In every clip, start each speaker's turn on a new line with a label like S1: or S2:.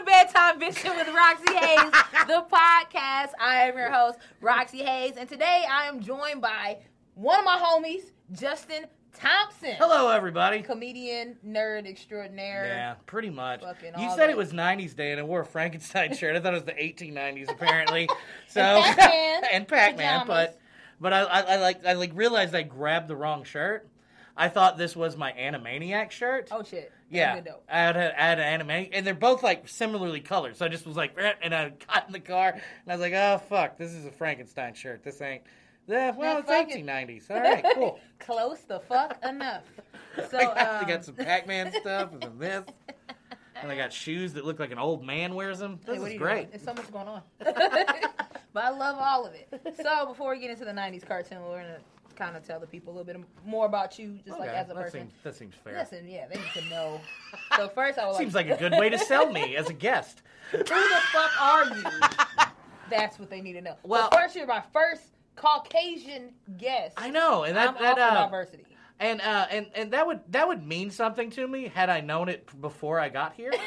S1: Bedtime Bitchin' with Roxy Hayes, the podcast. I am your host, Roxy Hayes, and today I am joined by one of my homies, Justin Thompson.
S2: Hello, everybody.
S1: Comedian, nerd extraordinaire.
S2: Yeah, pretty much.
S1: Fucking
S2: You
S1: all
S2: said
S1: that.
S2: it was 90s day, and I wore a Frankenstein shirt. I thought it was the 1890s, apparently. So
S1: And Pac-Man.
S2: and Pac-Man,
S1: Pajamas.
S2: but I realized I grabbed the wrong shirt. I thought this was my Animaniac shirt.
S1: Oh, shit.
S2: Yeah,
S1: Good dope.
S2: I had an anime, and they're both like similarly colored. So I just was like, "Eh," and I got in the car, and I was like, oh fuck, this is a Frankenstein shirt. This ain't. Yeah, well,
S1: No,
S2: it's
S1: fuck it.
S2: 1890s. All right, cool.
S1: Close the fuck enough. So,
S2: I got some Pac-Man stuff and some this. And I got shoes that look like an old man wears them. This
S1: Hey, what are
S2: is
S1: you
S2: great.
S1: doing? There's so much going on. But I love all of it. So before we get into the 90s cartoon, we're going to kind of tell the people a little bit more about you, just like
S2: Okay,
S1: as a person.
S2: That seems fair.
S1: Listen, yeah, they need to know. So first I would
S2: Seems like a good way to sell me as a guest.
S1: who the fuck are you? That's what they need to know.
S2: Well-
S1: Well, first you're my first Caucasian guest.
S2: I know, and
S1: I'm all for diversity.
S2: and that would mean something to me had I known it before I got here.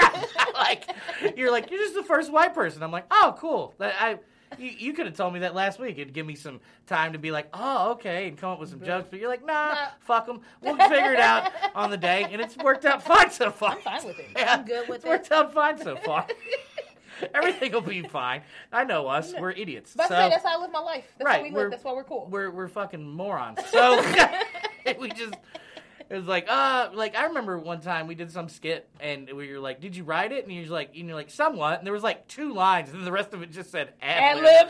S2: You're just the first white person. I'm like, oh, cool. You could have told me that last week. It'd give me some time to be like, oh, okay, and come up with some jokes. But you're like, nah, fuck them. We'll figure it out on the day, and it's worked out fine so far.
S1: I'm fine with it.
S2: Yeah,
S1: I'm good with
S2: it's
S1: it.
S2: worked out fine so far. Everything will be fine. I know us. We're idiots.
S1: But
S2: So
S1: that's how I live my life. That's
S2: Right,
S1: how we
S2: we're-
S1: live. That's why we're cool.
S2: we're fucking morons. So we just. It was like I remember one time we did some skit and we were like, "Did you write it?" And you're like, "Somewhat." And there was like 2 lines, and the rest of it just said ad lib.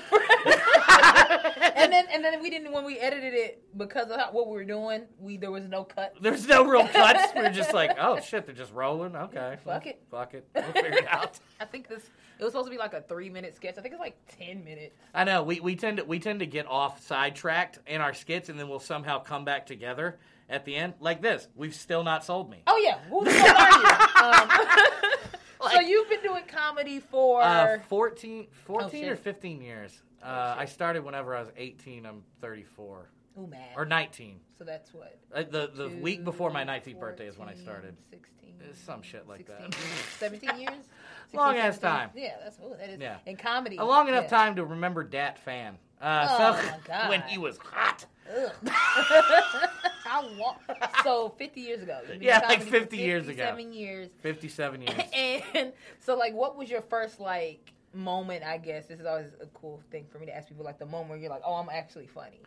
S1: and then we didn't, when we edited it, because of what we were doing, there was no cut.
S2: There's no real cuts. We were just like, "Oh shit, they're just rolling." Okay,
S1: Fuck it.
S2: Fuck it. We'll figure it out.
S1: I think it was supposed to be like a 3-minute sketch. I think it's like 10 minutes.
S2: I know we tend to get off sidetracked in our skits, and then we'll somehow come back together at the end like this. We've still not sold me.
S1: Oh yeah, who the fuck are you? So you've been doing comedy for
S2: 14
S1: shit.
S2: or 15 years. I started whenever I was 18. I'm 34.
S1: Ooh, man.
S2: Or 19.
S1: So that's what?
S2: The week before my 19th birthday is when I started.
S1: 16.
S2: Some shit like
S1: 16,
S2: that.
S1: 17 years? 16,
S2: Long ass
S1: 17?
S2: time.
S1: Yeah, that is.
S2: Yeah.
S1: In comedy.
S2: A long enough
S1: yeah.
S2: time to remember Dat Fan.
S1: Oh, my God.
S2: When he was hot.
S1: Ugh. How long? So 50 years ago. You've been
S2: Yeah,
S1: in
S2: like
S1: comedy for
S2: 50 years ago.
S1: 57 years.
S2: 57 years.
S1: And so, like, what was your first, like, moment, I guess? This is always a cool thing for me to ask people, like, the moment where you're like, oh, I'm actually funny.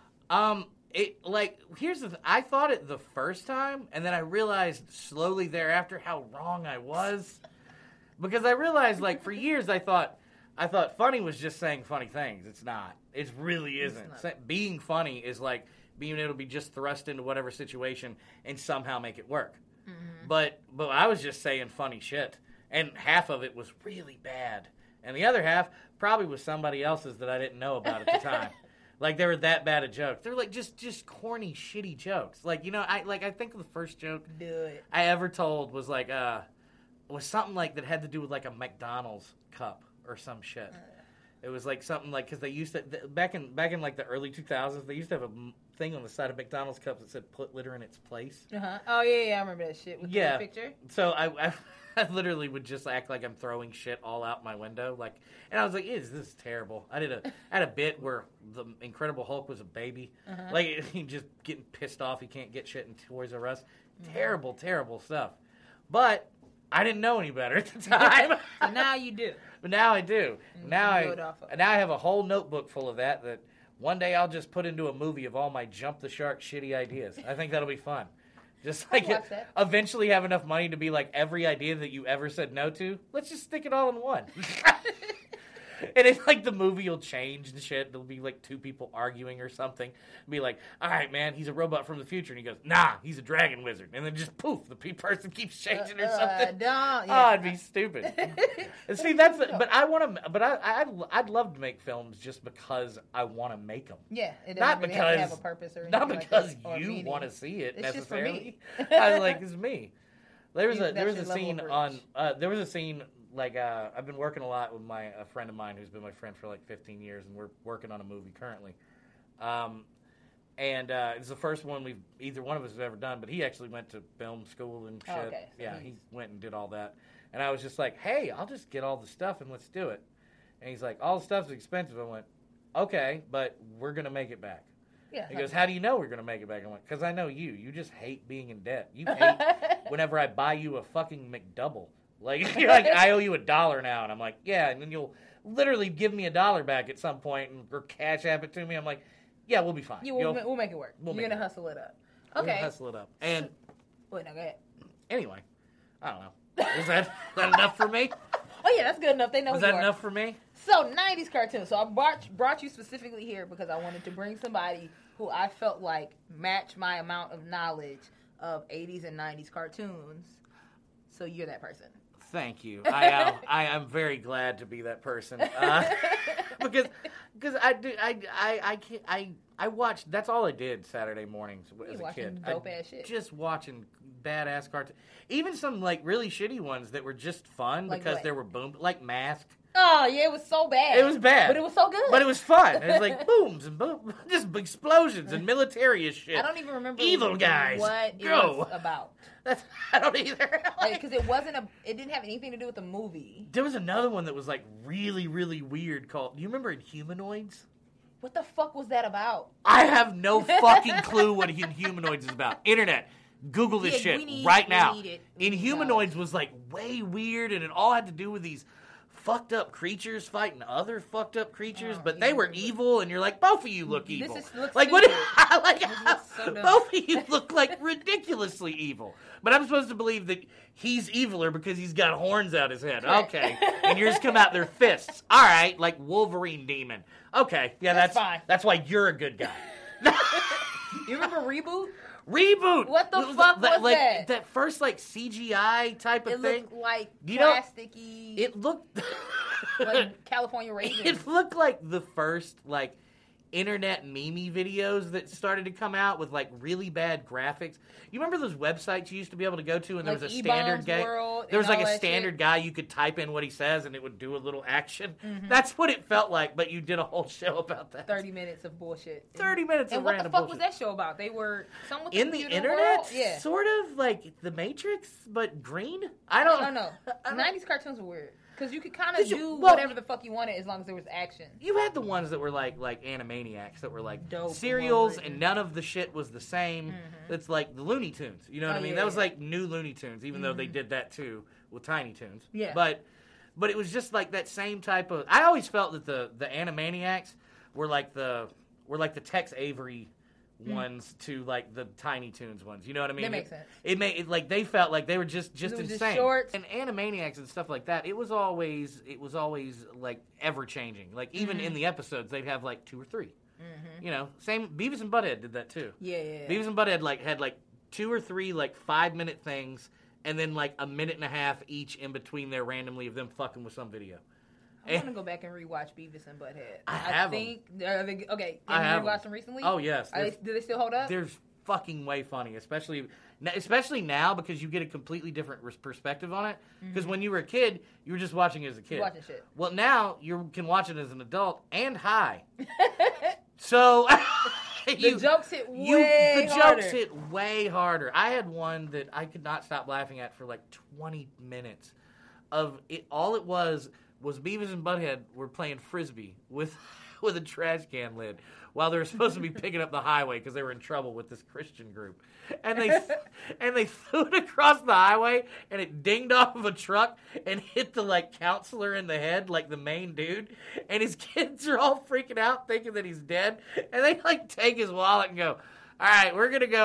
S2: Here's the I thought it the first time, and then I realized slowly thereafter how wrong I was. Because I realized, like, for years I thought funny was just saying funny things. It's not. It really isn't. Being funny is like being able to be just thrust into whatever situation and somehow make it work. Mm-hmm. But I was just saying funny shit, and half of it was really bad, and the other half probably was somebody else's that I didn't know about at the time. Like, they were that bad at jokes. They're like just corny, shitty jokes. Like, I think the first joke I ever told was like was something like that had to do with like a McDonald's cup or some shit. It was like something like, because they used to back in like the early 2000s, they used to have a thing on the side of McDonald's cups that said "Put litter in its place."
S1: Oh yeah, I remember that shit with the picture.
S2: So I literally would just act like I'm throwing shit all out my window, like, and I was like, "This is terrible." I had a bit where the Incredible Hulk was a baby, like he just getting pissed off he can't get shit in Toys R Us. Terrible stuff. But I didn't know any better at the time.
S1: So now you do.
S2: But now I do.
S1: And
S2: Now
S1: you build off of it.
S2: I have a whole notebook full of that one day I'll just put into a movie of all my jump the shark shitty ideas. I think that'll be fun. Just like
S1: watch that.
S2: eventually have enough money to be like, every idea that you ever said no to, let's just stick it all in one. And it's like the movie will change and shit. There'll be like 2 people arguing or something. Be like, all right, man, he's a robot from the future. And he goes, nah, he's a dragon wizard. And then just poof, the person keeps changing or something. Oh, it'd be stupid. And see, but I want to, but I'd love to make films just because I want to make them.
S1: Yeah, it
S2: Not
S1: doesn't really
S2: because
S1: have a purpose or
S2: not
S1: anything
S2: because
S1: like that, or
S2: you
S1: meaning.
S2: want to see it
S1: It's just for
S2: necessarily.
S1: me.
S2: I was like, it's me. There was
S1: That's
S2: a
S1: your
S2: scene
S1: level
S2: on.
S1: of
S2: There was a scene like I've been working a lot with a friend of mine who's been my friend for like 15 years, and we're working on a movie currently. And it's the first one either one of us has ever done, but he actually went to film school and shit.
S1: Oh, okay. So
S2: yeah, he went and did all that. And I was just like, hey, I'll just get all the stuff and let's do it. And he's like, all the stuff's expensive. I went, okay, but we're going to make it back.
S1: Yeah.
S2: He goes, how do you know we're going to make it back? I went, because I know you. You just hate being in debt. You hate whenever I buy you a fucking McDouble. Like, you're like, I owe you $1 now. And I'm like, yeah. And then you'll literally give me $1 back at some point or cash app it to me. I'm like, yeah, we'll be fine.
S1: Yeah, we'll make it work. You're going to hustle it up. Okay.
S2: We're gonna hustle it up. And
S1: wait, no, go ahead.
S2: Anyway, I don't know. Is that enough for me?
S1: Oh, yeah, that's good enough. They know
S2: Was
S1: who
S2: that
S1: you are.
S2: enough for me?
S1: So, 90s cartoons. So, I brought you specifically here because I wanted to bring somebody who I felt like matched my amount of knowledge of 80s and 90s cartoons. So, you're that person.
S2: Thank you. I am very glad to be that person because I watched. That's all I did Saturday mornings as a kid.
S1: Dope ass shit.
S2: Just watching badass cartoons. Even some like really shitty ones that were just fun
S1: like
S2: because
S1: what?
S2: they were like Mask.
S1: Oh yeah, it was so bad.
S2: It was bad,
S1: but it was so good.
S2: But it was fun. It was like booms and boom, just explosions and military shit.
S1: I don't even remember
S2: evil guys.
S1: What it was about.
S2: I don't either.
S1: Because it didn't have anything to do with the movie.
S2: There was another one that was like really, really weird called. Do you remember Inhumanoids?
S1: What the fuck was that about?
S2: I have no fucking clue what Inhumanoids is about. Internet. Google this shit right now. Inhumanoids was like way weird, and it all had to do with these fucked up creatures fighting other fucked up creatures, but they were evil, and you're like, both of you look evil.
S1: Looks
S2: like
S1: stupid.
S2: what? Like
S1: so
S2: both of you look like ridiculously evil. But I'm supposed to believe that he's eviler because he's got horns out his head. Okay, and yours come out their fists. All right, like Wolverine demon. Okay, yeah, that's
S1: fine.
S2: That's why you're a good guy.
S1: You remember Reboot?
S2: Reboot.
S1: What the fuck was
S2: like,
S1: that?
S2: That first like CGI type of thing.
S1: It looked like
S2: You
S1: plasticky.
S2: It looked
S1: like California Raisins.
S2: It looked like the first like internet meme videos that started to come out with like really bad graphics. You remember those websites you used to be able to go to and there
S1: like
S2: was a standard guy. There was like a standard
S1: shit.
S2: guy you could type in what he says and it would do a little action.
S1: Mm-hmm.
S2: That's what it felt like, but you did a whole show about that.
S1: 30 minutes of bullshit.
S2: 30 minutes of random bullshit.
S1: And what the fuck was that show about? They were someone
S2: in the internet?
S1: World? Yeah.
S2: Sort of like The Matrix, but green?
S1: I don't know. 90s cartoons were weird. Because you could kind of do whatever the fuck you wanted as long as there was action.
S2: You had the ones that were like Animaniacs that were like
S1: dope
S2: serials and none of the shit was the same.
S1: Mm-hmm.
S2: It's like the Looney Tunes. You know what I mean?
S1: Yeah,
S2: that was like new Looney Tunes, even though they did that too with Tiny Toons.
S1: Yeah.
S2: But it was just like that same type of. I always felt that the Animaniacs were like the Tex Avery ones to like the Tiny Toons ones. You know what I mean?
S1: That makes sense.
S2: It made it like they felt like they were just insane.
S1: Just shorts.
S2: And Animaniacs and stuff like that. It was always like ever changing. Like even in the episodes, they'd have like 2 or 3. You know, same. Beavis and Butthead did that too.
S1: Yeah.
S2: Beavis and Butthead had 2 or 3 like 5-minute things, and then like a minute and a half each in between there randomly of them fucking with some video.
S1: I want to go back and rewatch Beavis and Butthead.
S2: I have
S1: think. Are they, okay,
S2: I have
S1: you rewatched them recently?
S2: Oh yes.
S1: Do they still hold up?
S2: They're fucking way funny, especially now because you get a completely different perspective on it. Because when you were a kid, you were just watching it as a kid.
S1: Watching shit.
S2: Well, now you can watch it as an adult and high. So
S1: the jokes hit way harder.
S2: Jokes hit way harder. I had one that I could not stop laughing at for like 20 minutes. Of it, all it was Beavis and Butthead were playing frisbee with a trash can lid while they were supposed to be picking up the highway because they were in trouble with this Christian group, and they threw it across the highway and it dinged off of a truck and hit the like counselor in the head, like the main dude, and his kids are all freaking out thinking that he's dead, and they like take his wallet and go, all right, we're gonna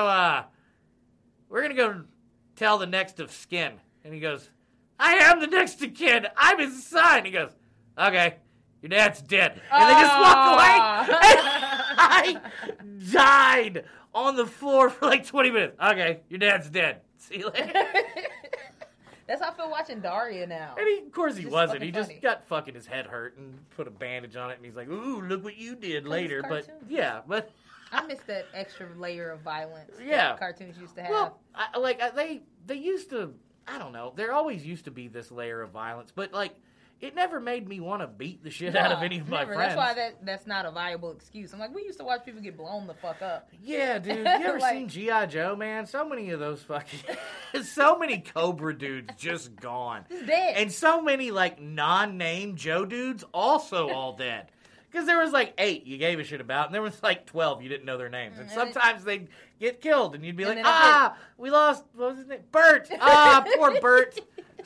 S2: go tell the next of Skin, and he goes, I am the next of kin. I'm his son. He goes, okay, your dad's dead. And they just walk away. And I died on the floor for like 20 minutes. Okay, your dad's dead. See you later.
S1: That's how I feel watching Daria now.
S2: And of course he wasn't. He
S1: funny.
S2: just got fucking his head hurt and put a bandage on it. And he's like, ooh, look what you did later. But yeah, but
S1: I miss that extra layer of violence
S2: that
S1: cartoons used to have.
S2: Well, they used to. I don't know. There always used to be this layer of violence, but like it never made me want to beat the shit out of any of my
S1: never.
S2: friends.
S1: That's why that's not a viable excuse. I'm like, we used to watch people get blown the fuck up.
S2: Yeah, dude. You ever seen G.I. Joe, man? So many of those fucking... so many Cobra dudes just gone.
S1: Just dead.
S2: And so many, like, non-name Joe dudes also all dead. Because there was, like, 8 you gave a shit about, and there was, like, 12 you didn't know their names. And sometimes they'd get killed, and you'd be like, we lost... What was his name? Bert! Poor Bert!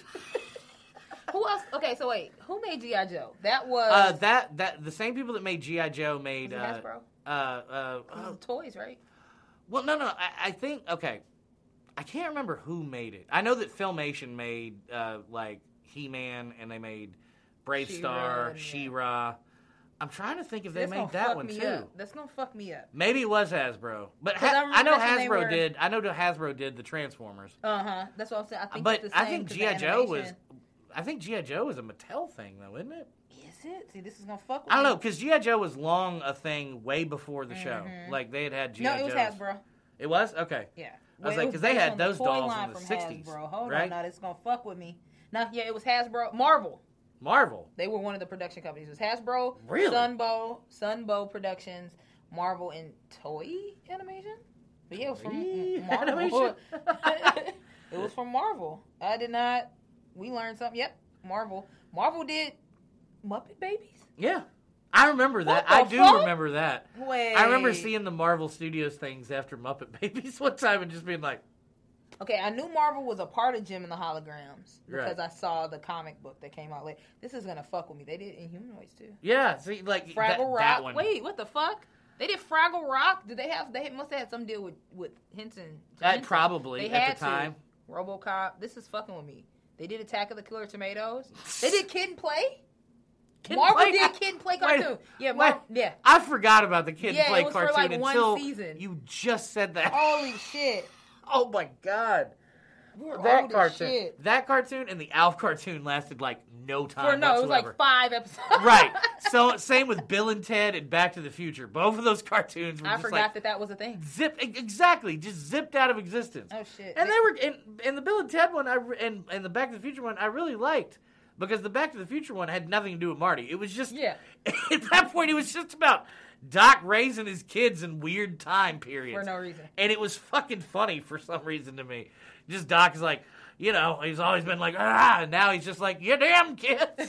S1: Who else? Okay, so wait. Who made G.I. Joe? That was...
S2: the same people that made G.I. Joe made...
S1: Hasbro? Toys, right?
S2: Well, no. I think... Okay. I can't remember who made it. I know that Filmation made, like, He-Man, and they made Brave Star, She-Ra. I'm trying to think if they made that one, too.
S1: That's going to fuck me up.
S2: Maybe it was Hasbro. But I know Hasbro did. I know Hasbro did the Transformers.
S1: Uh-huh. That's what I'm saying. I think
S2: but
S1: it's the same,
S2: I think G.I. Joe was... I think G.I. Joe is a Mattel thing, though, isn't it?
S1: Is it? See, this is going to fuck with
S2: I don't know, because G.I. Joe was long a thing way before the show. Like, they had G.I. Joe.
S1: No, it was Hasbro.
S2: It was? Okay.
S1: Yeah.
S2: I was like, because they had those dolls in the 60s.
S1: Hasbro. Hold
S2: right?
S1: on, now this is going to fuck with me. Now, yeah, it was Hasbro. Marvel. They were one of the production companies. It was Hasbro,
S2: really?
S1: Sunbow Productions, Marvel, and Toei Animation. But yeah, it was from Marvel. It was from Marvel. I did not... We learned something. Yep, Marvel. Marvel did Muppet Babies?
S2: Yeah. I remember that. I do remember that.
S1: Wait.
S2: I remember seeing the Marvel Studios things after Muppet Babies one time and just being like...
S1: Okay, I knew Marvel was a part of Jim and the Holograms because I saw the comic book that came out later. This is going to fuck with me. They did Inhumanoids, too.
S2: Yeah, see, like...
S1: Fraggle Rock.
S2: That one.
S1: Wait, what the fuck? They did Fraggle Rock? They must have had some deal with Henson.
S2: Probably, at the time.
S1: RoboCop. This is fucking with me. They did Attack of the Killer Tomatoes. They did Kid and Play.
S2: Marvel
S1: did Kid and Play cartoon. Yeah.
S2: I forgot about the Kid and Play
S1: it was
S2: cartoon
S1: for like
S2: until
S1: one season.
S2: You just said that.
S1: Holy shit.
S2: Oh my god. That cartoon and the Alf cartoon lasted like no time whatsoever.
S1: It was like 5 episodes.
S2: Right. So same with Bill and Ted and Back to the Future. Both of those cartoons were
S1: I forgot that was a thing.
S2: Just zipped out of existence.
S1: Oh shit.
S2: And they were in the Bill and Ted one and the Back to the Future one I really liked because the Back to the Future one had nothing to do with Marty. It was just at that point it was just about Doc raising his kids in weird time periods.
S1: For no reason.
S2: And it was fucking funny for some reason to me. Just Doc is like, he's always been like, and now he's just like, you damn kids.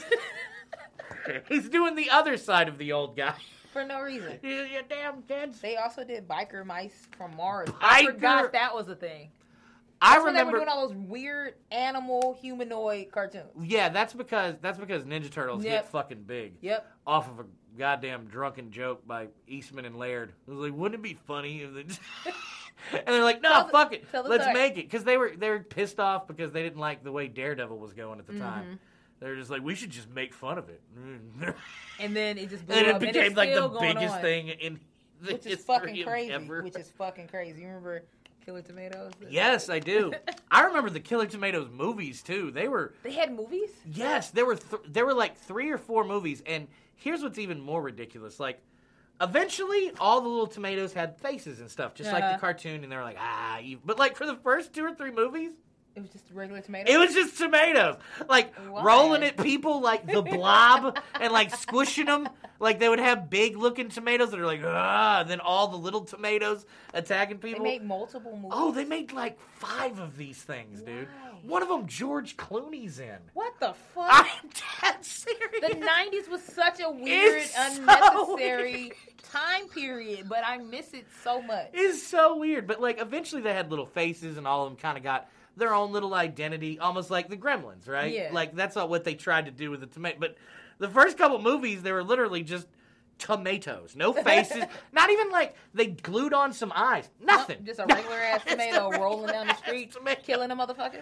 S2: He's doing the other side of the old guy.
S1: For no reason.
S2: You damn kids.
S1: They also did Biker Mice from Mars. I forgot that was a thing.
S2: I remember
S1: they were doing all those weird animal humanoid cartoons.
S2: Yeah, that's because Ninja Turtles hit fucking big.
S1: Yep.
S2: Off of a goddamn drunken joke by Eastman and Laird. It was like, wouldn't it be funny if they... And they're like, no, fuck it. Let's make it. Because they were pissed off because they didn't like the way Daredevil was going at the time. They were just like, we should just make fun of it.
S1: And then it just blew
S2: and
S1: up.
S2: It became like the biggest thing in the
S1: Which is
S2: history
S1: fucking crazy.
S2: ever.
S1: Which is fucking crazy. You remember Killer Tomatoes?
S2: Yes, I do. I remember the Killer Tomatoes movies, too. They
S1: had movies?
S2: Yes. There were like 3 or 4 movies. And here's what's even more ridiculous. Like, eventually, all the little tomatoes had faces and stuff, just like the cartoon, and they were like, but like for the first 2 or 3 movies,
S1: it was just regular tomatoes?
S2: It was just tomatoes. Like, rolling at people like the Blob and like squishing them. Like, they would have big-looking tomatoes that are like, and then all the little tomatoes attacking people.
S1: They made multiple movies?
S2: Oh, they made like 5 of these things, dude. One of them, George Clooney's in.
S1: What the fuck?
S2: I'm dead serious.
S1: The 90s was such a weird, unnecessary time period, but I miss it so much.
S2: It's so weird. But, like, eventually they had little faces, and all of them kind of got their own little identity, almost like the Gremlins, right?
S1: Yeah.
S2: Like, that's not what they tried to do with the tomato. But the first couple movies, they were literally just tomatoes. No faces. Not even like they glued on some eyes. Nothing.
S1: Just a regular ass tomato rolling down the street, killing a motherfucker.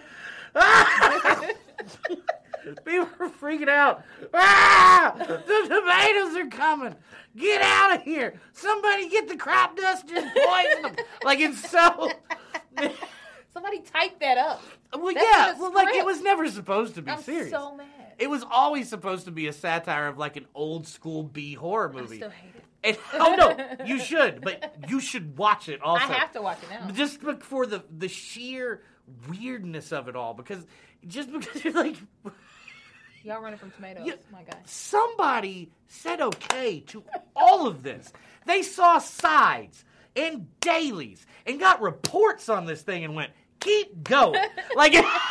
S2: People were freaking out. The tomatoes are coming. Get out of here. Somebody get the crop dusters, poison them. Like, it's so...
S1: Somebody type that up.
S2: Well, yeah. Well, like, it was never supposed to be serious.
S1: I'm so mad.
S2: It was always supposed to be a satire of, like, an old-school B-horror movie.
S1: I still hate it.
S2: No, you should, but you should watch it also.
S1: I have to watch it now.
S2: Just for the sheer weirdness of it all, because you're like...
S1: Y'all running from tomatoes,
S2: Yeah.
S1: my guy.
S2: Somebody said okay to all of this. They saw sides and dailies and got reports on this thing and went, keep going. Like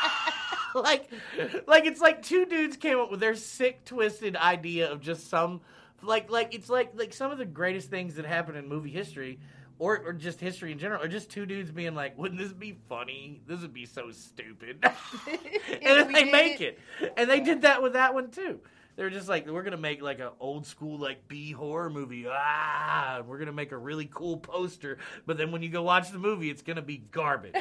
S2: it's like two dudes came up with their sick, twisted idea of just some, it's like some of the greatest things that happen in movie history. Or just history in general, or just two dudes being like, wouldn't this be funny? This would be so stupid. And then they make it. And they did that with that one, too. They were just like, we're going to make like an old school like B horror movie. We're going to make a really cool poster. But then when you go watch the movie, it's going to be garbage.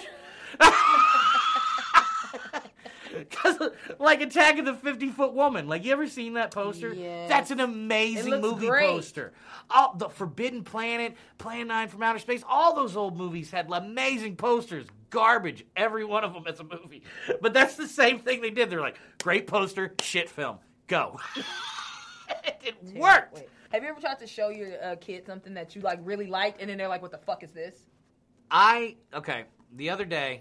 S2: Because, like, Attack of the 50-Foot Woman. Like, you ever seen that poster?
S1: Yes.
S2: That's an amazing movie
S1: great.
S2: poster. All the Forbidden Planet, Plan 9 from Outer Space, all those old movies had amazing posters. Garbage, every one of them as a movie. But that's the same thing they did. They're like, great poster, shit film. Go. It worked.
S1: Wait. Have you ever tried to show your kid something that you, like, really liked, and then they're like, what the fuck is this?
S2: Okay, the other day,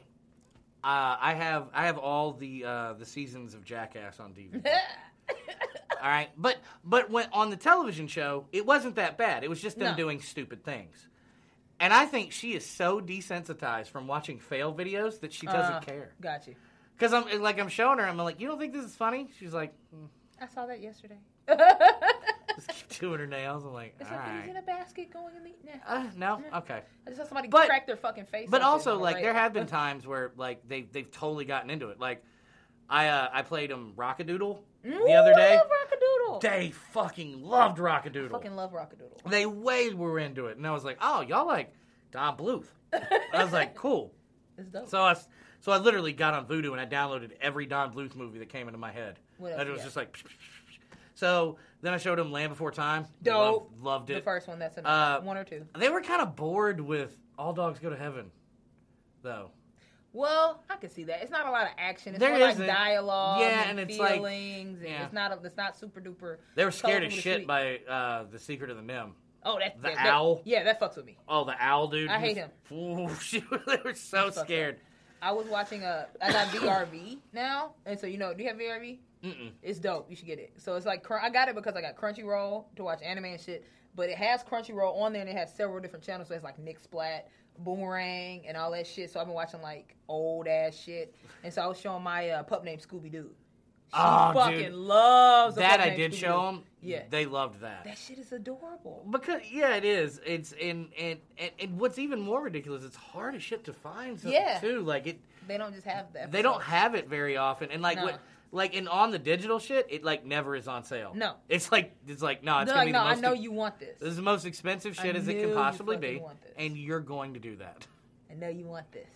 S2: I have all the seasons of Jackass on DVD. All right, but when on the television show, it wasn't that bad. It was just them doing stupid things, and I think she is so desensitized from watching fail videos that she doesn't care.
S1: Got you.
S2: Because I'm showing her, I'm like, you don't think this is funny? She's like,
S1: I saw that yesterday.
S2: just keep doing her nails. I'm like,
S1: It's
S2: all
S1: like
S2: right.
S1: he's in a basket going in the...
S2: No, okay.
S1: I just saw somebody
S2: But-
S1: crack their fucking face.
S2: But
S1: open
S2: also,
S1: on the
S2: like,
S1: rail.
S2: there have been times where, like, they've totally gotten into it. Like, I played them Rockadoodle the other day.
S1: I love Rockadoodle.
S2: They fucking loved Rockadoodle.
S1: Fucking love Rockadoodle.
S2: They way were into it. And I was like, oh, y'all like Don Bluth. I was like, cool.
S1: It's dope.
S2: So I literally got on Vudu and I downloaded every Don Bluth movie that came into my head.
S1: What else
S2: And it
S1: you
S2: was
S1: got?
S2: just like... So then I showed them Land Before Time.
S1: Dope.
S2: Loved it.
S1: The first one, that's enough. One or two.
S2: They were kind of bored with All Dogs Go to Heaven, though.
S1: Well, I can see that. It's not a lot of action. It's
S2: There
S1: more like
S2: isn't.
S1: dialogue
S2: Yeah,
S1: and
S2: and it's like-
S1: feelings. And
S2: yeah.
S1: it's not super duper.
S2: They were scared as
S1: colorful
S2: shit
S1: sweet.
S2: by The Secret of the Nim.
S1: Oh, that
S2: The owl?
S1: Yeah, that fucks with me.
S2: Oh, the owl dude.
S1: I hate him.
S2: Ooh, they were so
S1: He's fucked
S2: scared.
S1: I was watching I got VRV now, and so do you have VRV?
S2: Mm-mm.
S1: It's dope. You should get it. So it's like I got it because I got Crunchyroll to watch anime and shit. But it has Crunchyroll on there, and it has several different channels. So it's like Nick Splat, Boomerang, and all that shit. So I've been watching like old ass shit. And so I was showing my pup named Scooby Doo. She fucking
S2: dude.
S1: loves a
S2: That
S1: pup
S2: I
S1: named
S2: did
S1: Scooby-Doo.
S2: show them.
S1: Yeah,
S2: They loved that.
S1: that shit is adorable.
S2: Because it is. It's and what's even more ridiculous, it's hard as shit to find something
S1: Yeah.
S2: too. Like it.
S1: They don't just have that.
S2: They don't have it very often, and like
S1: No.
S2: and on the digital shit, it like never is on sale.
S1: No.
S2: It's like no, it's
S1: They're
S2: gonna
S1: like,
S2: be
S1: no,
S2: the most.
S1: I know you want this.
S2: This is the most expensive shit
S1: I
S2: as it
S1: knew
S2: can
S1: you
S2: possibly
S1: fucking
S2: be,
S1: want this.
S2: and you're going to do that.
S1: I know you want this.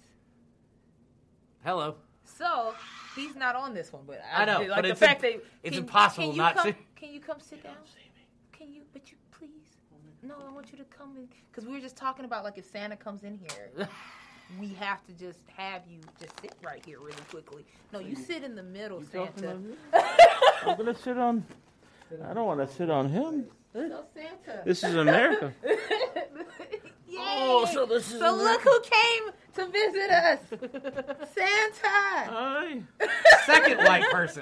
S2: Hello.
S1: So he's not on this one, but
S2: I know,
S1: like
S2: but
S1: the
S2: it's
S1: fact that
S2: it's impossible
S1: you
S2: not
S1: come,
S2: to.
S1: Can you come sit down? Can you? But you please. No, I want you to come in because we were just talking about like if Santa comes in here, we have to just have you just sit right here really quickly. No, you sit in the middle, Santa.
S3: I'm gonna sit on. I don't want to sit on him.
S1: No, Santa.
S3: This is America.
S1: Yay!
S3: Oh, so this is
S1: So look who came to visit us, Santa.
S3: Hi.
S2: Second white person.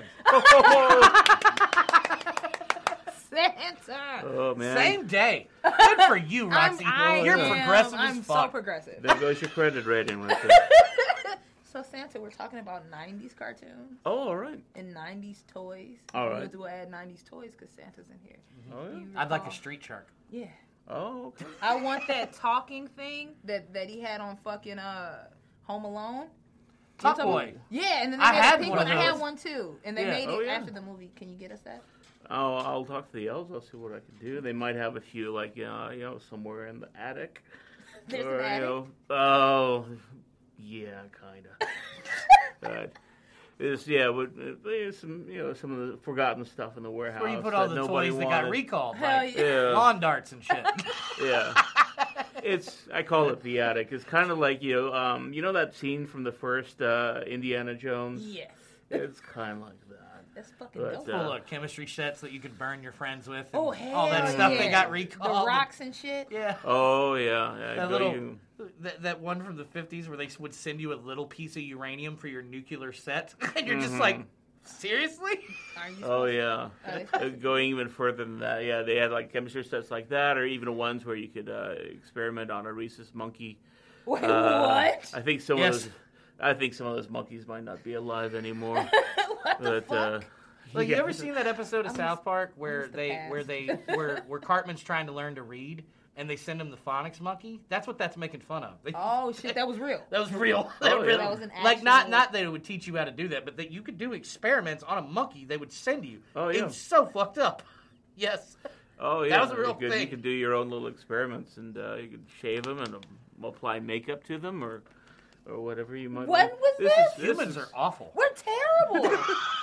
S1: Santa.
S3: Oh man.
S2: Same day. Good for you, Roxy. You're
S1: am.
S2: progressive
S1: I'm
S2: as
S1: so
S2: fuck.
S1: progressive.
S3: There goes your credit rating right there.
S1: So Santa, we're talking about 90s cartoons
S3: Oh, all right.
S1: and 90s toys.
S3: All right.
S1: We'll add 90s toys because Santa's in here.
S3: Oh,
S1: Do
S3: yeah.
S1: you
S2: I'd like a
S1: recall?
S2: street shark.
S1: Yeah.
S3: Oh, okay.
S1: I want that talking thing that he had on fucking Home Alone.
S2: Top
S1: You talking
S2: Boy.
S1: about- Yeah, and then they
S2: I
S1: made
S2: had
S1: a pink
S2: one
S1: one.
S2: of
S1: I had
S2: those.
S1: one too, and they
S2: Yeah.
S1: made it
S3: Oh, yeah.
S1: after the movie. Can you get us that?
S3: I'll talk to the elves. I'll see what I can do. They might have a few, like somewhere in the attic.
S1: There's
S3: Or,
S1: an attic.
S3: Oh, yeah, kind of. There's some of the forgotten stuff in the warehouse.
S2: Where you put all
S3: that
S2: the
S3: nobody
S2: toys that got
S3: wanted.
S2: recalled,
S1: Hell
S2: like
S1: yeah.
S3: Yeah.
S2: lawn darts and shit.
S3: Yeah. I call it the attic. It's kind of like that scene from the first Indiana Jones.
S1: Yes.
S3: It's kind of like that.
S1: That's fucking
S3: But,
S1: dope.
S2: Full of chemistry sets that you could burn your friends with. And
S1: Oh, hell
S2: all that stuff
S1: yeah.
S2: that got recalled.
S1: The rocks and shit.
S2: Yeah.
S3: Oh yeah.
S2: That little, that one from the 50s where they would send you a little piece of uranium for your nuclear set, and you're just like, Seriously?
S1: Are you
S3: Oh
S1: supposed
S3: yeah. Going even further than that, yeah, they had like chemistry sets like that, or even ones where you could experiment on a rhesus monkey.
S1: Wait, what?
S3: I think some
S2: Yes.
S3: of those. I think some of those monkeys might not be alive anymore.
S1: What the fuck?
S2: Like,
S3: yeah.
S2: you ever seen that episode of
S1: I
S2: South Park where
S1: missed the past.
S2: where Cartman's trying to learn to read and they send him the phonics monkey? That's what that's making fun of.
S1: Oh shit, that was real.
S2: That was real.
S3: Oh,
S2: Really-
S1: That was an
S2: like
S1: actual-
S2: not that it would teach you how to do that, but that you could do experiments on a monkey they would send you.
S3: Oh,
S2: It
S3: yeah.
S2: was so fucked up. Yes.
S3: Oh yeah,
S2: was a real
S3: you
S2: thing.
S3: could do your own little experiments, and you could shave them and apply makeup to them, or whatever you might.
S1: When
S3: want.
S1: was this?
S2: Humans are awful.
S1: We're terrible.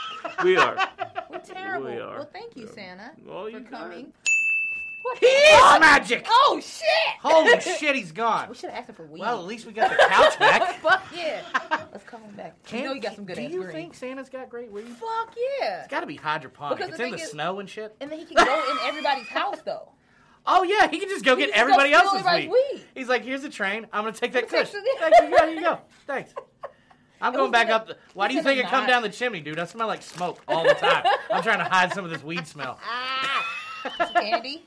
S3: We are.
S1: We're terrible.
S3: We are.
S1: Well, thank you, Santa,
S3: Well,
S1: for
S3: you
S1: coming.
S2: He is magic.
S1: Oh shit!
S2: Holy shit, he's gone.
S1: We should have asked him for weed.
S2: Well, at least we got the couch back.
S1: Fuck yeah. Let's call him back. You know you got some good
S2: Do
S1: ass
S2: you
S1: green.
S2: think Santa's got great weed?
S1: Fuck yeah.
S2: It's got to be hydroponic.
S1: Because
S2: It's
S1: the
S2: in the
S1: thing is-
S2: snow and shit.
S1: And then he can go in everybody's house though.
S2: Oh yeah, he can just go
S1: He
S2: get
S1: can just
S2: everybody
S1: go steal
S2: else's
S1: everybody's
S2: weed.
S1: weed.
S2: He's like, "Here's a train. I'm gonna take that
S1: Take
S2: kush.
S1: it.
S2: Thank you. Here you go. Thanks. I'm going
S1: was
S2: back
S1: gonna-
S2: up. Why do you
S1: he's
S2: think I
S1: gonna
S2: come
S1: not.
S2: down the chimney, dude? I smell like smoke all the time. I'm trying to hide some of this weed smell.
S1: Ah, some candy.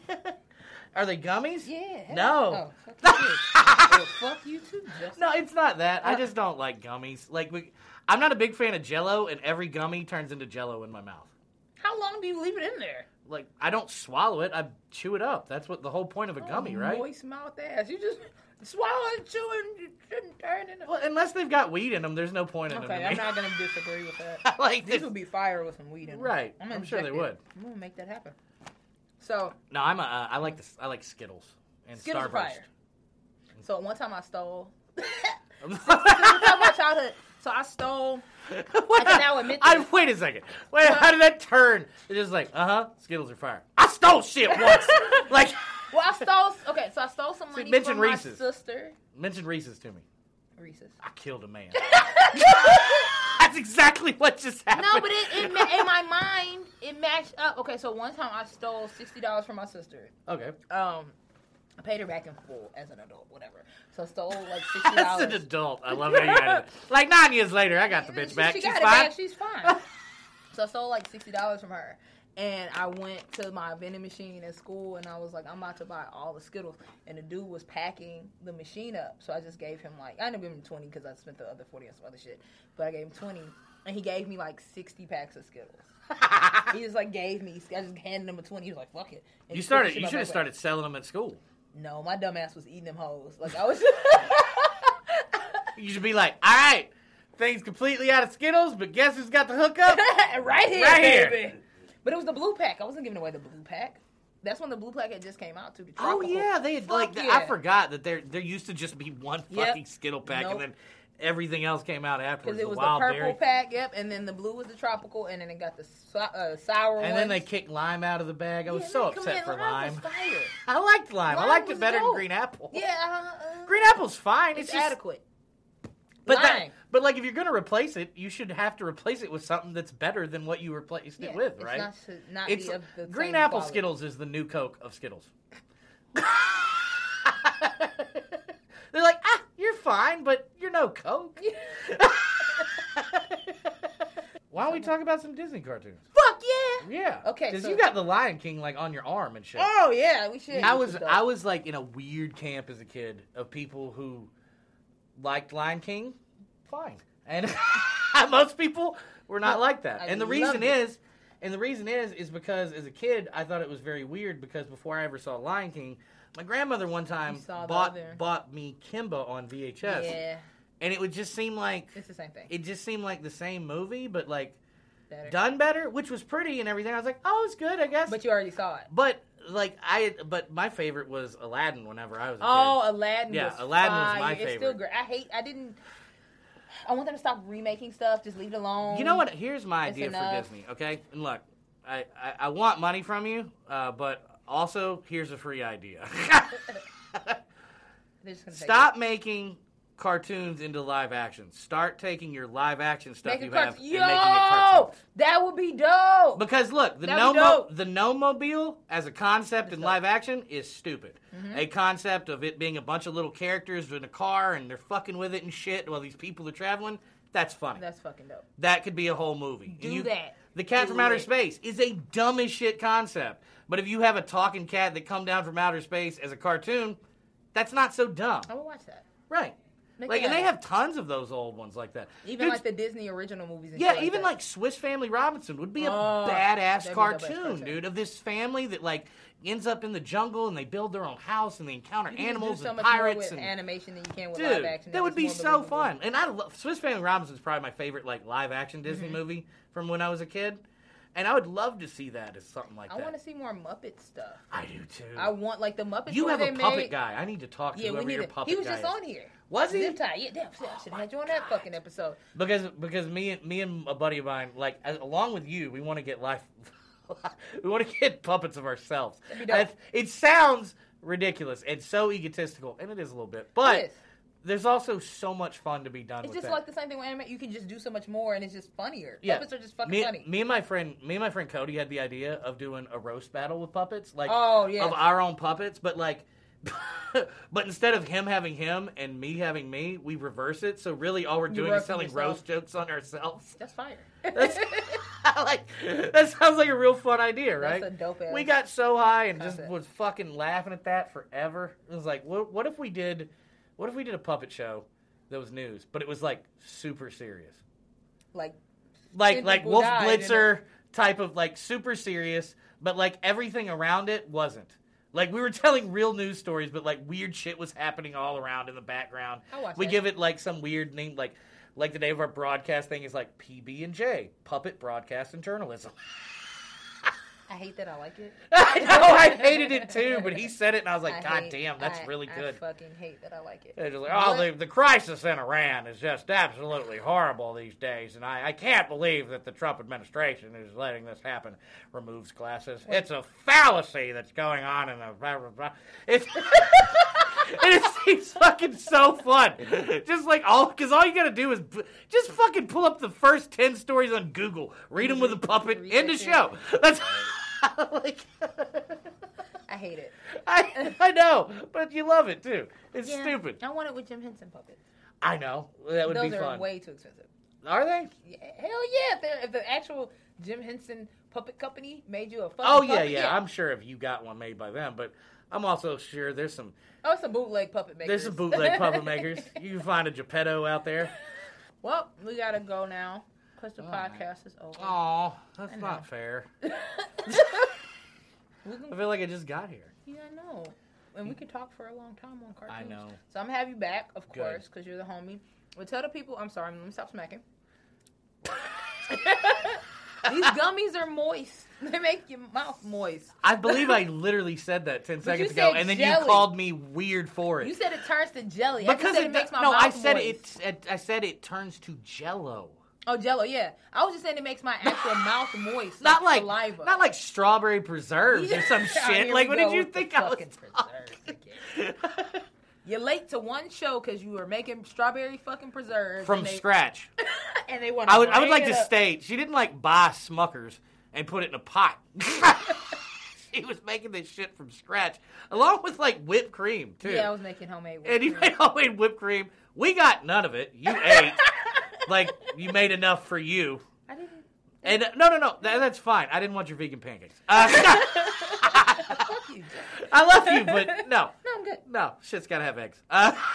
S2: Are they gummies?
S1: Yeah.
S2: No.
S1: Oh, fuck you too. Well, fuck you too, Justin.
S2: No, it's not that. I just don't like gummies. Like, I'm not a big fan of Jello, and every gummy turns into Jello in my mouth.
S1: How long do you leave it in there?
S2: Like, I don't swallow it. I chew it up. That's what the whole point of a gummy, right?
S1: Moist mouth ass. You just swallow and chew and you shouldn't turn it.
S2: Well, unless they've got weed in them, there's no point in them.
S1: Okay,
S2: to
S1: I'm
S2: me.
S1: not gonna disagree with that.
S2: I like
S1: These
S2: this.
S1: would be fire with some weed in them.
S2: Right.
S1: gonna
S2: I'm sure they
S1: inject
S2: would.
S1: it. I'm gonna make that happen. So
S2: No, I like this. I like Skittles and
S1: Skittles are
S2: Starburst.
S1: fire. So one time I stole.
S2: Wait
S1: Talk about childhood. So I stole. I can now admit this.
S2: wait a second. Wait, how did that turn? It's just like, Skittles are fire. I stole shit once. Like,
S1: Well, I stole. Okay, so I stole some money
S2: mention
S1: from my
S2: Reese's.
S1: sister.
S2: mention Reese's to me.
S1: Reese's.
S2: I killed a man. That's exactly what just happened.
S1: No, but it in my mind it matched up. Okay, so one time I stole $60 from my sister.
S2: Okay.
S1: I paid her back in full as an adult, whatever. So I stole like $60.
S2: As an adult, I love how you got it. Like 9 years later, I got the bitch back.
S1: She
S2: She's
S1: got
S2: fine.
S1: it back. She's fine. So I stole like $60 from her. And I went to my vending machine at school, and I was like, I'm about to buy all the Skittles. And the dude was packing the machine up. So I just gave him like, I ended up giving him 20 because I spent the other 40 on some other shit. But I gave him 20, and he gave me like 60 packs of Skittles. He just like gave me, I just handed him a 20. He was like, fuck it. And
S2: You
S1: he put the shit
S2: should
S1: in my
S2: have
S1: backpack.
S2: started selling them at school.
S1: No, my dumb ass was eating them hoes. Like I was.
S2: You should be like, all right, things completely out of Skittles, but guess who's got the hookup?
S1: right here,
S2: Right here.
S1: baby. But it was the blue pack. I wasn't giving away the blue pack. That's when the blue pack had just came out too. The
S2: Oh
S1: tropical.
S2: yeah, they had
S1: Fuck
S2: like
S1: yeah.
S2: I forgot that there used to just be one
S1: Yep.
S2: fucking Skittle pack,
S1: Nope.
S2: and then everything else came out afterwards.
S1: Because it was the
S2: wild
S1: purple
S2: berry.
S1: pack, yep, and then the blue was the tropical, and then it got the sour
S2: And
S1: ones.
S2: then they kicked lime out of the bag. I was
S1: Yeah,
S2: so
S1: man, come
S2: upset
S1: in,
S2: for
S1: lime
S2: lime.
S1: was fire.
S2: I liked lime. I
S1: Lime
S2: liked
S1: was
S2: it better than
S1: dope.
S2: green apple.
S1: Yeah,
S2: Green apple's fine.
S1: it's
S2: just,
S1: adequate.
S2: But
S1: Lime.
S2: but like if you're gonna replace it, you should have to replace it with something that's better than what you replaced
S1: Yeah,
S2: it with,
S1: it's
S2: right?
S1: Not
S2: It's
S1: be of the
S2: green
S1: same
S2: apple
S1: quality.
S2: Skittles is the new Coke of Skittles. They're like, you're fine, but you're no Coke. Why don't we talk about some Disney cartoons?
S1: Fuck yeah.
S2: Yeah.
S1: Okay,
S2: Because
S1: so-
S2: you got the Lion King like on your arm and shit.
S1: Oh yeah, we should.
S2: I was like in a weird camp as a kid of people who liked Lion King. Fine. And most people were not like that.
S1: I
S2: And the
S1: loved
S2: reason is because as a kid I thought it was very weird because before I ever saw Lion King, my grandmother one time
S1: You saw the
S2: bought
S1: other-
S2: bought me Kimba on VHS.
S1: Yeah,
S2: And it would just seem like
S1: it's the same thing.
S2: it just seemed like the same movie but like
S1: Better.
S2: done better, which was pretty and everything. I was like, "Oh, it's good, I guess."
S1: But you already saw it.
S2: But but my favorite was Aladdin whenever I was a kid.
S1: Oh, Aladdin.
S2: Yeah,
S1: was
S2: Aladdin was
S1: fire.
S2: my
S1: It's still
S2: favorite.
S1: great. I want them to stop remaking stuff. Just leave it alone.
S2: You know what? Here's my
S1: It's
S2: idea for
S1: enough.
S2: Disney, okay? And look, I want money from you, but also here's a free idea.
S1: They're just gonna take
S2: Stop making cartoons into live action. Start taking your live action stuff
S1: Make a
S2: you have
S1: cartoon.
S2: and making it cartoons.
S1: That would be dope.
S2: Because look, the
S1: That'd be dope.
S2: the Gnome-mobile as a concept in
S1: dope.
S2: live action is stupid.
S1: Mm-hmm.
S2: A concept of it being a bunch of little characters in a car and they're fucking with it and shit while these people are traveling, That's funny.
S1: That's fucking dope.
S2: That could be a whole movie.
S1: Do that.
S2: The Cat
S1: Do
S2: from Outer
S1: it.
S2: Space is a dumb as shit concept. But if you have a talking cat that come down from outer space as a cartoon, that's not so dumb.
S1: I will watch that.
S2: Right.
S1: Make
S2: Like,
S1: that
S2: and they
S1: happen.
S2: have tons of those old ones like that.
S1: Even
S2: Dude,
S1: like the Disney original movies. And
S2: yeah,
S1: shit
S2: even
S1: that.
S2: like Swiss Family Robinson would be a
S1: Oh,
S2: badass
S1: that'd be a dope-ass
S2: cartoon,
S1: cartoon.
S2: dude, of this family that like ends up in the jungle and they build their own house and they encounter
S1: You can
S2: animals
S1: do so
S2: and
S1: much more
S2: pirates
S1: with
S2: and
S1: animation than you can with live
S2: dude,
S1: action.
S2: that would
S1: It's
S2: be
S1: more
S2: so
S1: believable.
S2: fun. And I love Swiss Family Robinson's probably my favorite like live action Disney
S1: Mm-hmm.
S2: movie from when I was a kid, and I would love to see that as something like
S1: I
S2: that.
S1: want to see more Muppet stuff.
S2: I do too.
S1: I want like the Muppets.
S2: You
S1: where
S2: have a
S1: they
S2: puppet
S1: made...
S2: guy. I need to talk to
S1: Yeah, we
S2: whoever
S1: need
S2: your
S1: it.
S2: puppet
S1: He was
S2: guy
S1: just
S2: is.
S1: on here.
S2: Was he?
S1: Zip tie. Yeah, damn. I should have joined that fucking episode.
S2: Because me and a buddy of mine, like along with you, we want to get we want to get puppets of ourselves.
S1: That'd be dope.
S2: It sounds ridiculous. It's so egotistical, and it is a little bit. But
S1: It is.
S2: there's also so much fun to be done
S1: It's
S2: with
S1: just
S2: that.
S1: like the same thing with anime. You can just do so much more, and it's just funnier.
S2: Yeah.
S1: Puppets are just fucking
S2: me,
S1: funny.
S2: Me and my friend Cody had the idea of doing a roast battle with puppets, like
S1: Oh, yeah.
S2: of our own puppets, but like, but instead of him having him and me having me, we reverse it. So really, all we're doing is
S1: roasting
S2: telling
S1: yourself.
S2: roast jokes on ourselves.
S1: That's fire.
S2: That's, that sounds like a real fun idea, right?
S1: That's a dope-ass
S2: We got so high and just
S1: concept.
S2: was fucking laughing at that forever. It was like, what if we did a puppet show that was news, but it was like super serious,
S1: like
S2: like
S1: people
S2: Wolf
S1: died in
S2: Blitzer type of like super serious, but like everything around it wasn't. Like we were telling real news stories, but like weird shit was happening all around in the background.
S1: I'll watch
S2: We
S1: that.
S2: give it like some weird name, like the name of our broadcast thing is like PB&J, Puppet Broadcast and Journalism.
S1: I hate that I like it.
S2: I know, I hated it too, but he said it and I was like, God damn, that's really
S1: I
S2: good.
S1: fucking hate that I like it.
S2: They're just like, oh, the crisis in Iran is just absolutely horrible these days, and I can't believe that the Trump administration is letting this happen. Removes glasses. It's a fallacy that's going on in the... It's... It seems fucking so fun. Just like because all you gotta do is just fucking pull up the first 10 stories on Google, read them with a puppet, end the show. That's like...
S1: I hate it.
S2: I know, but you love it too. It's
S1: Yeah,
S2: stupid.
S1: I want it with Jim Henson puppets.
S2: I know. That would
S1: Those
S2: be
S1: are
S2: fun.
S1: way too expensive.
S2: Are they?
S1: Yeah, hell yeah! If the actual Jim Henson puppet company made you a fucking
S2: Oh yeah,
S1: puppet,
S2: yeah. I'm sure if you got one made by them, but I'm also sure there's some
S1: some bootleg puppet makers.
S2: some bootleg puppet makers. You can find a Geppetto out there.
S1: Well, we gotta go now because the podcast is over.
S2: Oh, that's
S1: I know.
S2: not fair.
S1: We
S2: I
S1: can,
S2: feel like I just got here.
S1: yeah, I know. And we can talk for a long time on cartoons.
S2: I know.
S1: So I'm gonna have you back, of
S2: Good.
S1: course, because you're the homie. But tell the people, I'm sorry, let me stop smacking. These gummies are moist. They make your mouth moist.
S2: I believe I literally said that 10 seconds
S1: you
S2: ago,
S1: said
S2: and then
S1: jelly.
S2: you called me weird for it.
S1: You said it turns to jelly.
S2: because
S1: I just said it makes my
S2: no,
S1: mouth
S2: I said
S1: moist.
S2: I said it turns to Jello.
S1: Oh, Jello, yeah. I was just saying it makes my actual mouth moist.
S2: Not like
S1: saliva.
S2: strawberry preserves or some
S1: Here
S2: shit.
S1: we
S2: Like, what
S1: go
S2: did you
S1: with the
S2: think I was
S1: fucking preserves again. You're late to one show because you were making strawberry fucking preserves
S2: from
S1: and they,
S2: scratch?
S1: and they want.
S2: I would like to state she didn't like buy Smuckers and put it in a pot. She was making this shit from scratch, along with like whipped cream too.
S1: Yeah, I was making homemade.
S2: and you
S1: whipped
S2: made homemade whipped cream. We got none of it. You ate like you made enough for you.
S1: I didn't.
S2: And no, that's fine. I didn't want your vegan pancakes.
S1: Fuck you, Jeff.
S2: I love you, but no.
S1: No, I'm good.
S2: No, shit's gotta have eggs.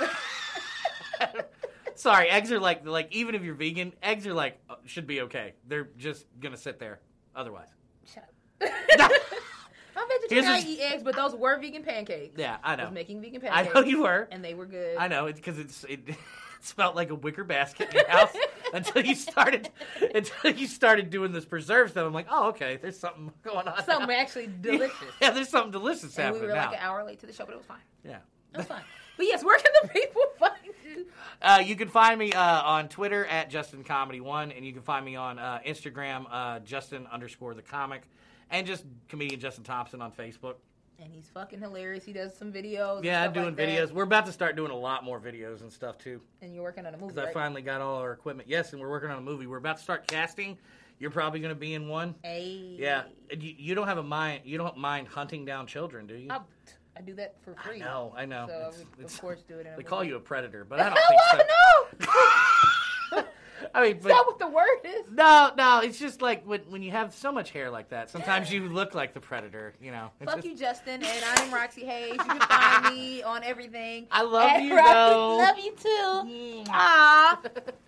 S2: Sorry, eggs are like even if you're vegan, eggs are like should be okay. They're just gonna sit there otherwise.
S1: Shut up. I'm vegetarian. I
S2: Here's
S1: eat eggs, but those were vegan pancakes.
S2: Yeah, I
S1: I
S2: know.
S1: was making vegan
S2: I
S1: pancakes.
S2: know you were.
S1: and they were good.
S2: I know it's because it smelled like a wicker basket in your house until you started doing this preserve stuff. I'm like, oh, okay, there's something going on.
S1: Something
S2: now.
S1: actually delicious.
S2: Yeah, there's something delicious
S1: And we
S2: happening
S1: were
S2: now.
S1: like an hour late to the show, but it was fine.
S2: Yeah.
S1: It was fine. But yes, where can the people find you?
S2: You can find me on Twitter at JustinComedy1, and you can find me on Instagram, Justin_the_comic, and just comedian Justin Thompson on Facebook.
S1: And he's fucking hilarious. He does some videos.
S2: Yeah, I'm
S1: and stuff
S2: doing
S1: like
S2: videos.
S1: that.
S2: We're about to start doing a lot more videos and stuff too,
S1: And you're working on a movie,
S2: because I
S1: right?
S2: finally got all our equipment. Yes, and we're working on a movie. We're about to start casting. You're probably going to be in one.
S1: Hey.
S2: Yeah, and you don't have a mind. You don't mind hunting down children, do you?
S1: I do that for free.
S2: I know.
S1: So I would, of course, do it in a
S2: They
S1: movie.
S2: call you a predator, but I don't think so.
S1: Oh,
S2: I mean,
S1: Is that what the word is?
S2: no, it's just like when you have so much hair like that, sometimes you look like the Predator, you know. It's
S1: Fuck
S2: just-
S1: you, Justin, and I'm Roxy Hayes. You can find me on everything.
S2: I love
S1: At
S2: you,
S1: Roxy.
S2: though.
S1: Love you too. Aww.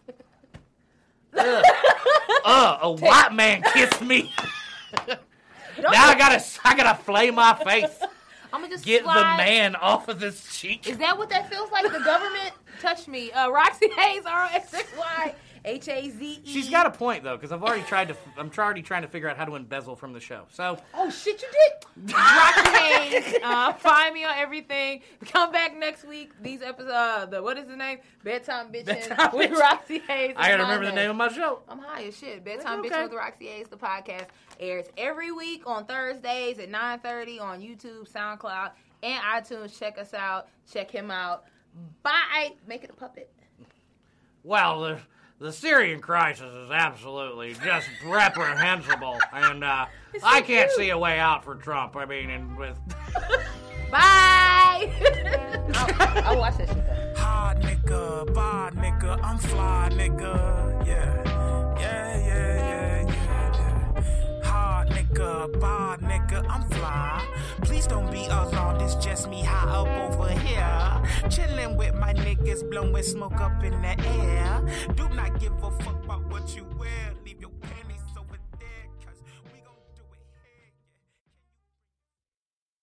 S2: A white man kissed me. Now I gotta flay my face.
S1: I'm gonna just
S2: Get
S1: slide.
S2: the man off of this cheek.
S1: Is that what that feels like? The government touched me. Roxy Hayes, ROXXYHAZE.
S2: She's got a point though, because I'm already trying to figure out how to embezzle from the show. So
S1: Oh shit, you did. Roxy Hayes. Find me on everything. Come back next week. These episodes. What is the name? Bedtime Bitching
S2: Bedtime
S1: with
S2: Bitch.
S1: Roxy Hayes.
S2: I gotta remember the name of my show.
S1: I'm high as shit. Bedtime
S2: Okay.
S1: Bitching with Roxy Hayes. The podcast airs every week on Thursdays at 9:30 on YouTube, SoundCloud, and iTunes. Check us out. Check him out. Bye. Make it a puppet.
S2: Well, the Syrian crisis is absolutely just reprehensible, and I can't
S1: cute.
S2: see a way out for Trump. I mean, and with
S1: Bye. I'll watch that shit though.
S4: Hard nigga, bar nigga, I'm fly nigga, yeah. Hard nigga, bar nigga, I'm fly. Please don't be alarmed, it's just me high up over here. Chillin' with my niggas, blowing smoke up in the air.